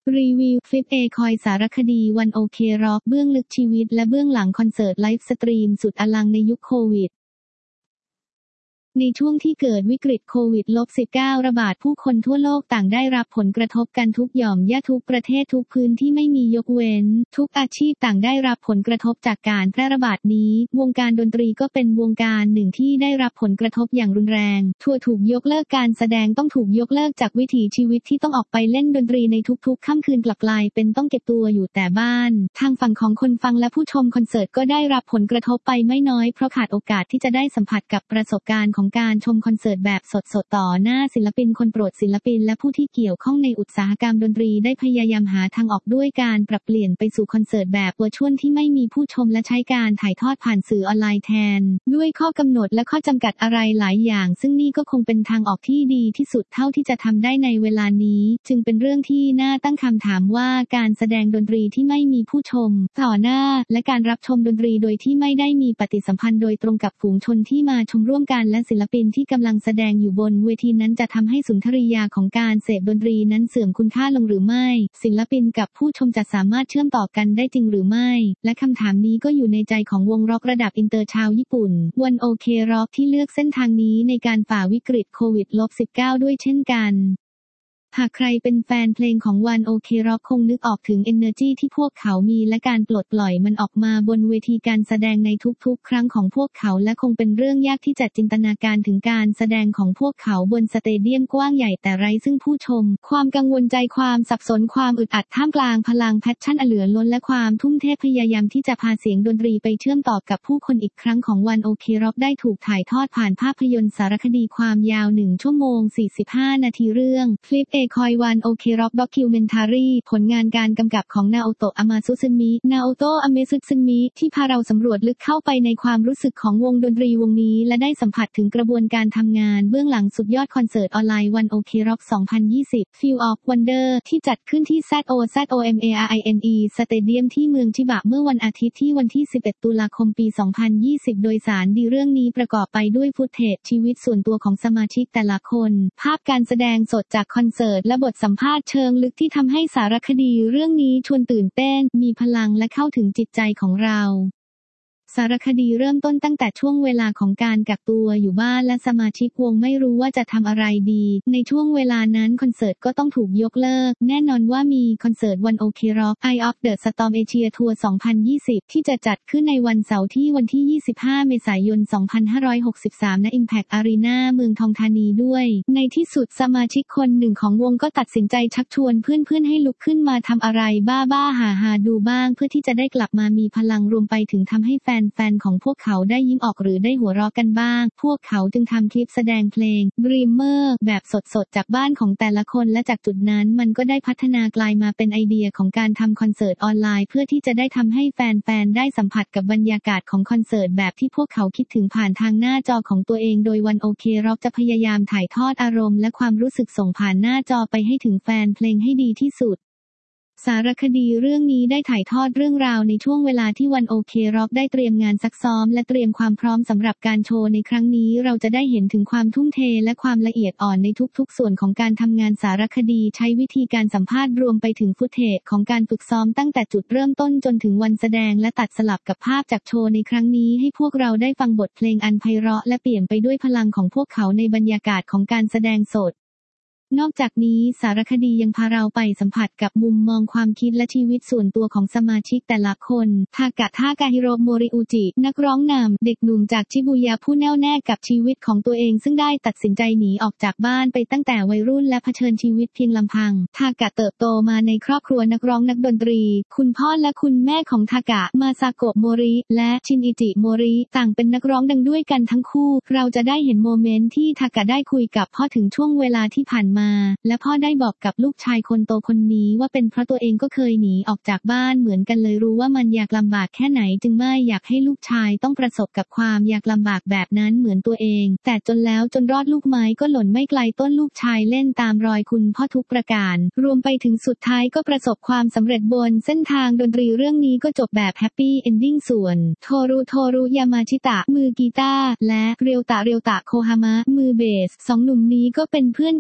รีวิว Flip A Coin สารคดีวันโอเคร็อกเบื้องลึกชีวิตและเบื้องหลังคอนเสิร์ตไลฟ์สตรีมสุดอลังในยุคโควิดในช่วงที่เกิดวิกฤตโควิด -19 ระบาดผู้คนทั่วโลกต่างได้รับผลกระทบกันทุกหย่อมย่าทุกประเทศทุกพื้นที่ไม่มียกเว้นทุกอาชีพต่างได้รับผลกระทบจากการแพร่ระบาดนี้วงการดนตรีก็เป็นวงการหนึ่งที่ได้รับผลกระทบอย่างรุนแรงทัวร์ถูกยกเลิกการแสดงต้องถูกยกเลิกจากวิถีชีวิตที่ต้องออกไปเล่นดนตรีในทุกๆค่ำคืนกลับกลายเป็นต้องเก็บตัวอยู่แต่บ้านทางฝั่งของคนฟังและผู้ชมคอนเสิร์ตก็ได้รับผลกระทบไปไม่น้อยเพราะขาดโอกาสที่จะได้สัมผัสกับประสบการณ์ของการชมคอนเสิร์ตแบบสดๆต่อหน้าศิลปินคนโปรดศิลปินและผู้ที่เกี่ยวข้องในอุตสาหกรรมดนตรีได้พยายามหาทางออกด้วยการปรับเปลี่ยนไปสู่คอนเสิร์ตแบบเวอร์ชวลที่ไม่มีผู้ชมและใช้การถ่ายทอดผ่านสื่อออนไลน์แทนด้วยข้อกำหนดและข้อจำกัดอะไรหลายอย่างซึ่งนี่ก็คงเป็นทางออกที่ดีที่สุดเท่าที่จะทำได้ในเวลานี้จึงเป็นเรื่องที่น่าตั้งคำถามว่าการแสดงดนตรีที่ไม่มีผู้ชมต่อหน้าและการรับชมดนตรีโดยที่ไม่ได้มีปฏิสัมพันธ์โดยตรงกับฝูงชนที่มาชมร่วมกันและศิลปินที่กำลังแสดงอยู่บนเวทีนั้นจะทำให้สุนทรียาของการเสพดนตรีนั้นเสื่อมคุณค่าลงหรือไม่ศิลปินกับผู้ชมจะสามารถเชื่อมต่อกันได้จริงหรือไม่และคำถามนี้ก็อยู่ในใจของวงร็อกระดับอินเตอร์ชาวญี่ปุ่นวันโอเคร็อกที่เลือกเส้นทางนี้ในการฝ่าวิกฤตโควิด -19 ด้วยเช่นกันหากใครเป็นแฟนเพลงของวันโอเคร็อกคงนึกออกถึง energy ที่พวกเขามีและการปลดปล่อยมันออกมาบนเวทีการแสดงในทุกๆครั้งของพวกเขาและคงเป็นเรื่องยากที่จะจินตนาการถึงการแสดงของพวกเขาบนสเตเดียมกว้างใหญ่แต่ไร้ซึ่งผู้ชมความกังวลใจความสับสนความอึดอัดท่ามกลางพลังแพชชั่นเหลือล้นและความทุ่มเทพยายามที่จะพาเสียงดนตรีไปเชื่อมต่อกับผู้คนอีกครั้งของวันโอเคร็อกได้ถูกถ่ายทอดผ่านภาพยนตร์สารคดีความยาว1 ชั่วโมง 45 นาทีเรื่อง Flip A Coin วันโอเคร็อกด็อกิวเมนทารีผลงานการกำกับของนาโอโตะ อามาซุซึมินาโอโตะ อาเมซุซึมิที่พาเราสำรวจลึกเข้าไปในความรู้สึกของวงดนตรีวงนี้และได้สัมผัสถึงกระบวนการทำงานเบื้องหลังสุดยอดคอนเสิร์ตออนไลน์วันโอเคร็อก 2020 Feel of Wonder ที่จัดขึ้นที่ ZOZOMARINE สเตเดียมที่เมืองชิบะเมื่อวันอาทิตย์ที่วันที่ 11 ตุลาคม ปี 2020 โดยสารดีเรื่องนี้ประกอบไปด้วยฟุตเทจชีวิตส่วนตัวของสมาชิกแต่ละคนภาพการแสดงสดจากคอนเสิร์ตและบทสัมภาษณ์เชิงลึกที่ทำให้สารคดีเรื่องนี้ชวนตื่นเต้นมีพลังและเข้าถึงจิตใจของเราสารคดีเริ่มต้นตั้งแต่ช่วงเวลาของการกักตัวอยู่บ้านและสมาชิกวงไม่รู้ว่าจะทำอะไรดีในช่วงเวลานั้นคอนเสิร์ตก็ต้องถูกยกเลิกแน่นอนว่ามีคอนเสิร์ตวันโอเคร็อก Eye of the Storm Asia Tour 2020 ที่จะจัดขึ้นในวันเสาร์ที่วันที่ 25 เมษายน 2563 ณ Impact Arena เมืองทองธานีด้วยในที่สุดสมาชิกคนหนึ่งของวงก็ตัดสินใจชักชวนเพื่อนๆให้ลุกขึ้นมาทำอะไรบ้าๆหาๆดูบ้างเพื่อที่จะได้กลับมามีพลังรวมไปถึงทำให้แฟนของพวกเขาได้ยิ้มออกหรือได้หัวเราะกันบ้างพวกเขาจึงทำคลิปแสดงเพลง Dreamer แบบสดๆจากบ้านของแต่ละคนและจากจุดนั้นมันก็ได้พัฒนากลายมาเป็นไอเดียของการทำคอนเสิร์ตออนไลน์เพื่อที่จะได้ทำให้แฟนๆได้สัมผัสกับบรรยากาศของคอนเสิร์ตแบบที่พวกเขาคิดถึงผ่านทางหน้าจอของตัวเองโดยวันโอเคร็อกจะพยายามถ่ายทอดอารมณ์และความรู้สึกส่งผ่านหน้าจอไปให้ถึงแฟนเพลงให้ดีที่สุดสารคดีเรื่องนี้ได้ถ่ายทอดเรื่องราวในช่วงเวลาที่วันโอเคร็อกได้เตรียมงานซักซ้อมและเตรียมความพร้อมสำหรับการโชว์ในครั้งนี้เราจะได้เห็นถึงความทุ่มเทและความละเอียดอ่อนในทุกๆส่วนของการทำงานสารคดีใช้วิธีการสัมภาษณ์รวมไปถึงฟุตเทจของการฝึกซ้อมตั้งแต่จุดเริ่มต้นจนถึงวันแสดงและตัดสลับกับภาพจากโชว์ในครั้งนี้ให้พวกเราได้ฟังบทเพลงอันไพเราะและเปี่ยมไปด้วยพลังของพวกเขาในบรรยากาศของการแสดงสดนอกจากนี้สารคดียังพาเราไปสัมผัสกับมุมมองความคิดและชีวิตส่วนตัวของสมาชิกแต่ละคนทากาฮิโร่โมริอุจินักร้องนำเด็กหนุ่มจากชิบุยะผู้แน่วแน่กับชีวิตของตัวเองซึ่งได้ตัดสินใจหนีออกจากบ้านไปตั้งแต่วัยรุ่นและเผชิญชีวิตเพียงลำพังทากะเติบโตมาในครอบครัวนักร้องนักดนตรีคุณพ่อและคุณแม่ของทากะมาซาโกะโมริและชินอิจิโมริต่างเป็นนักร้องดังด้วยกันทั้งคู่เราจะได้เห็นโมเมนต์ที่ทากะได้คุยกับพ่อถึงช่วงเวลาที่ผ่านมาและพ่อได้บอกกับลูกชายคนโตคนนี้ว่าเป็นเพราะตัวเองก็เคยหนีออกจากบ้านเหมือนกันเลยรู้ว่ามันยากลำบากแค่ไหนจึงไม่อยากให้ลูกชายต้องประสบกับความยากลำบากแบบนั้นเหมือนตัวเองแต่จนแล้วจนรอดลูกไม้ก็หล่นไม่ไกลต้นลูกชายเล่นตามรอยคุณพ่อทุกประการรวมไปถึงสุดท้ายก็ประสบความสำเร็จบนเส้นทางดนตรีเรื่องนี้ก็จบแบบแฮปปี้เอนดิ้งส่วนโทรุยามาชิตะมือกีตาร์และเรียวตะโคฮามะมือเบสสองหนุ่มนี้ก็เป็นเพื่อนกันมา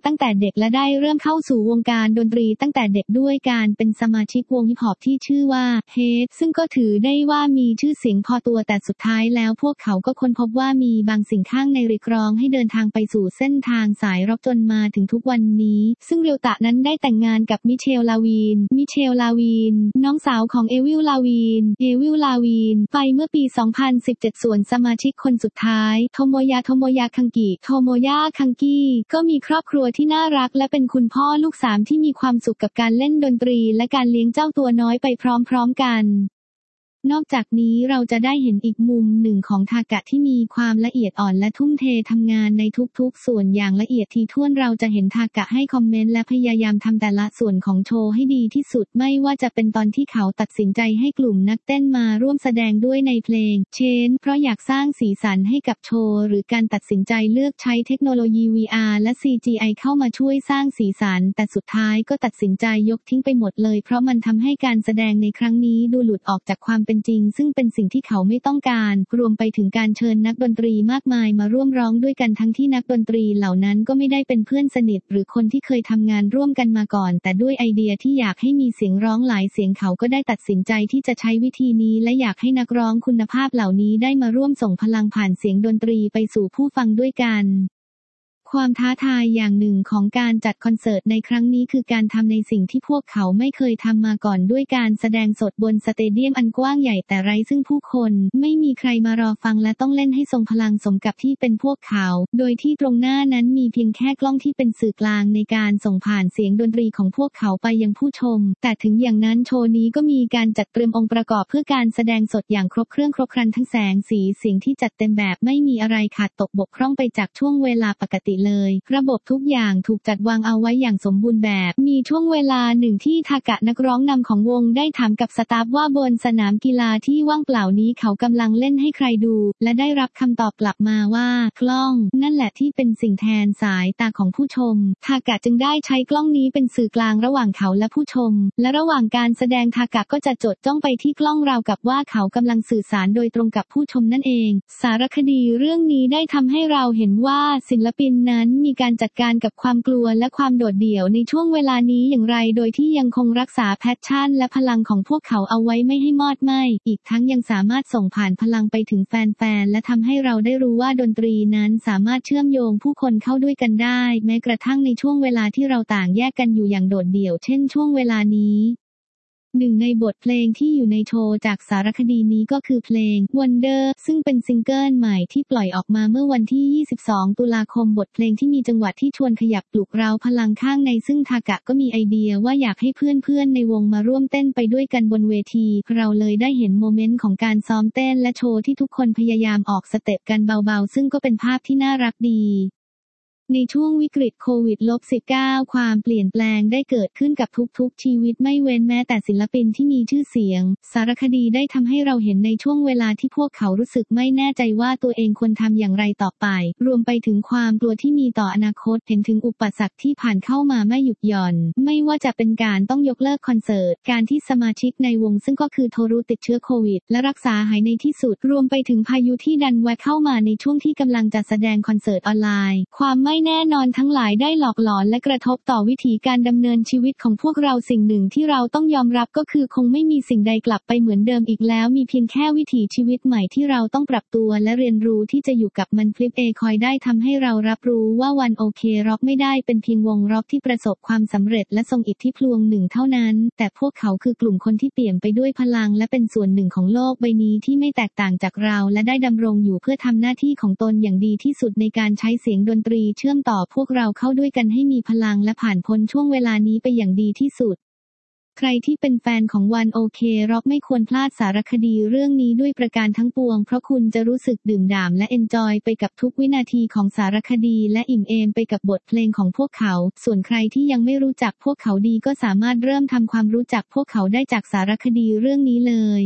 ตั้งแต่เด็กและได้เริ่มเข้าสู่วงการดนตรีตั้งแต่เด็กด้วยการเป็นสมาชิกวงฮิปฮอปที่ชื่อว่า Head ซึ่งก็ถือได้ว่ามีชื่อเสียงพอตัวแต่สุดท้ายแล้วพวกเขาก็ค้นพบว่ามีบางสิ่งข้างในเรียกร้องให้เดินทางไปสู่เส้นทางสายร็อกจนมาถึงทุกวันนี้ซึ่งเรียวตะนั้นได้แต่งงานกับมิเชลลาวีนน้องสาวของเอวิลลาวีนไปเมื่อปี 2017 ส่วนสมาชิกคนสุดท้ายโทโมยาคังกิก็มีครอบครัวที่น่ารักและเป็นคุณพ่อลูกสามที่มีความสุขกับการเล่นดนตรีและการเลี้ยงเจ้าตัวน้อยไปพร้อมๆกันนอกจากนี้เราจะได้เห็นอีกมุมหนึ่งของทากะที่มีความละเอียดอ่อนและทุ่มเททำงานในทุกๆส่วนอย่างละเอียดถี่ถ้วนเราจะเห็นทากะให้คอมเมนต์และพยายามทำแต่ละส่วนของโชว์ให้ดีที่สุดไม่ว่าจะเป็นตอนที่เขาตัดสินใจให้กลุ่มนักเต้นมาร่วมแสดงด้วยในเพลงเชนเพราะอยากสร้างสีสันให้กับโชว์หรือการตัดสินใจเลือกใช้เทคโนโลยี VR และ CGI เข้ามาช่วยสร้างสีสันแต่สุดท้ายก็ตัดสินใจยกทิ้งไปหมดเลยเพราะมันทำให้การแสดงในครั้งนี้ดูหลุดออกจากความเป็นจริงซึ่งเป็นสิ่งที่เขาไม่ต้องการรวมไปถึงการเชิญนักดนตรีมากมายมาร่วมร้องด้วยกันทั้งที่นักดนตรีเหล่านั้นก็ไม่ได้เป็นเพื่อนสนิทหรือคนที่เคยทำงานร่วมกันมาก่อนแต่ด้วยไอเดียที่อยากให้มีเสียงร้องหลายเสียงเขาก็ได้ตัดสินใจที่จะใช้วิธีนี้และอยากให้นักร้องคุณภาพเหล่านี้ได้มาร่วมส่งพลังผ่านเสียงดนตรีไปสู่ผู้ฟังด้วยกันความท้าทายอย่างหนึ่งของการจัดคอนเสิร์ตในครั้งนี้คือการทำในสิ่งที่พวกเขาไม่เคยทำมาก่อนด้วยการแสดงสดบนสเตเดียมอันกว้างใหญ่แต่ไร้ซึ่งผู้คนไม่มีใครมารอฟังและต้องเล่นให้ทรงพลังสมกับที่เป็นพวกเขาโดยที่ตรงหน้านั้นมีเพียงแค่กล้องที่เป็นสื่อกลางในการส่งผ่านเสียงดนตรีของพวกเขาไปยังผู้ชมแต่ถึงอย่างนั้นโชว์นี้ก็มีการจัดเตรียมองค์ประกอบเพื่อการแสดงสดอย่างครบเครื่องครบครันทั้งแสงสีเสียงที่จัดเต็มแบบไม่มีอะไรขาดตกบกพร่องไปจากช่วงเวลาปกติเลยระบบทุกอย่างถูกจัดวางเอาไว้อย่างสมบูรณ์แบบมีช่วงเวลาหนึ่งที่ทากะนักร้องนำของวงได้ถามกับสตาฟว่าบนสนามกีฬาที่ว่างเปล่านี้เขากำลังเล่นให้ใครดูและได้รับคำตอบกลับมาว่ากล้องนั่นแหละที่เป็นสิ่งแทนสายตาของผู้ชมทากะจึงได้ใช้กล้องนี้เป็นสื่อกลางระหว่างเขาและผู้ชมและระหว่างการแสดงทากะก็จะจดจ้องไปที่กล้องราวกับว่าเขากำลังสื่อสารโดยตรงกับผู้ชมนั่นเองสารคดีเรื่องนี้ได้ทำให้เราเห็นว่าศิลปินนั้นมีการจัดการกับความกลัวและความโดดเดี่ยวในช่วงเวลานี้อย่างไรโดยที่ยังคงรักษาแพชชั่นและพลังของพวกเขาเอาไว้ไม่ให้มอดไหม้อีกทั้งยังสามารถส่งผ่านพลังไปถึงแฟนๆและทำให้เราได้รู้ว่าดนตรีนั้นสามารถเชื่อมโยงผู้คนเข้าด้วยกันได้แม้กระทั่งในช่วงเวลาที่เราต่างแยกกันอยู่อย่างโดดเดี่ยวเช่นช่วงเวลานี้หนึ่งในบทเพลงที่อยู่ในโชว์จากสารคดีนี้ก็คือเพลง Wonder ซึ่งเป็นซิงเกิลใหม่ที่ปล่อยออกมาเมื่อวันที่ 22 ตุลาคมบทเพลงที่มีจังหวะที่ชวนขยับปลุกเร้าพลังข้างในซึ่งทากะก็มีไอเดียว่าอยากให้เพื่อนๆในวงมาร่วมเต้นไปด้วยกันบนเวทีเราเลยได้เห็นโมเมนต์ของการซ้อมเต้นและโชว์ที่ทุกคนพยายามออกสเต็ปกันเบาๆซึ่งก็เป็นภาพที่น่ารักดีในช่วงวิกฤตโควิด -19 ความเปลี่ยนแปลงได้เกิดขึ้นกับทุกๆชีวิตไม่เว้นแม้แต่ศิลปินที่มีชื่อเสียงสารคดีได้ทำให้เราเห็นในช่วงเวลาที่พวกเขารู้สึกไม่แน่ใจว่าตัวเองควรทำอย่างไรต่อไปรวมไปถึงความกลัวที่มีต่ออนาคตเห็นถึงอุปสรรคที่ผ่านเข้ามาไม่หยุดหย่อนไม่ว่าจะเป็นการต้องยกเลิกคอนเสิร์ตการที่สมาชิกในวงซึ่งก็คือโทรุติดเชื้อโควิดและรักษาหายในที่สุดรวมไปถึงพายุที่ดันแวะเข้ามาในช่วงที่กำลังจะแสดงคอนเสิร์ตออนไลน์ความไม่แน่นอนทั้งหลายได้หลอกหลอนและกระทบต่อวิถีการดำเนินชีวิตของพวกเราสิ่งหนึ่งที่เราต้องยอมรับก็คือคงไม่มีสิ่งใดกลับไปเหมือนเดิมอีกแล้วมีเพียงแค่วิถีชีวิตใหม่ที่เราต้องปรับตัวและเรียนรู้ที่จะอยู่กับมันฟลิปคอยได้ทำให้เรารับรู้ว่าวันโอเคร็อกไม่ได้เป็นเพียงวงร็อกที่ประสบความสำเร็จและทรงอิทธิพลวงหนึ่งเท่านั้นแต่พวกเขาคือกลุ่มคนที่เปี่ยมไปด้วยพลังและเป็นส่วนหนึ่งของโลกใบนี้ที่ไม่แตกต่างจากเราและได้ดำรงอยู่เพื่อทำหน้าที่ของตนอย่างดีที่สุดในการใช้เสียงดนตรีเชื่อมต่อพวกเราเข้าด้วยกันให้มีพลังและผ่านพ้นช่วงเวลานี้ไปอย่างดีที่สุดใครที่เป็นแฟนของวันโอเคร็อกไม่ควรพลาดสารคดีเรื่องนี้ด้วยประการทั้งปวงเพราะคุณจะรู้สึกดื่มด่ำและเอนจอยไปกับทุกวินาทีของสารคดีและอิ่มเอมไปกับบทเพลงของพวกเขาส่วนใครที่ยังไม่รู้จักพวกเขาดีก็สามารถเริ่มทำความรู้จักพวกเขาได้จากสารคดีเรื่องนี้เลย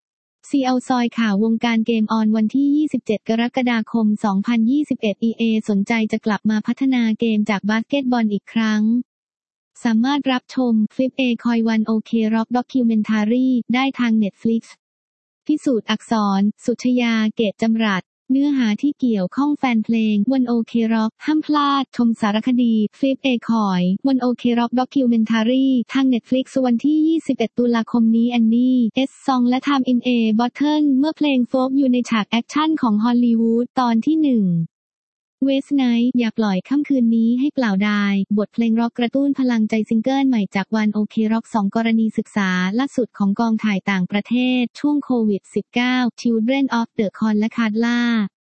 CL ซอยข่าววงการเกมออนวันที่ 27 กรกฎาคม 2021 EA สนใจจะกลับมาพัฒนาเกมจากบาสเกตบอลอีกครั้งสามารถรับชมคลิปคอยวันโอเคร็อกด็อกิวเมนทารีได้ทาง Netflix พิสูจน์อักษรสุชยาเกตจำรัดเนื้อหาที่เกี่ยวข้องแฟนเพลงวันโอเคร็อกห้ามพลาดชมสารคดีฟิปเอคอยวันโอเคร็อกด็อกิวเมนทารีทาง Netflix วันที่ 21 ตุลาคมนี้แอนนี่เอสซองและไทม์อินเอบอทเทิลเมื่อเพลงโฟล์กอยู่ในฉากแอคชั่นของฮอลลีวูดตอนที่ 1 เวสไนท์อย่าปล่อยค่ำคืนนี้ให้เปล่าดายบทเพลงร็อกกระตุ้นพลังใจซิงเกิลใหม่จากวันโอเคร็อก2กรณีศึกษาล่าสุดของกองถ่ายต่างประเทศช่วงโควิด -19 Children of the Corn และ Carla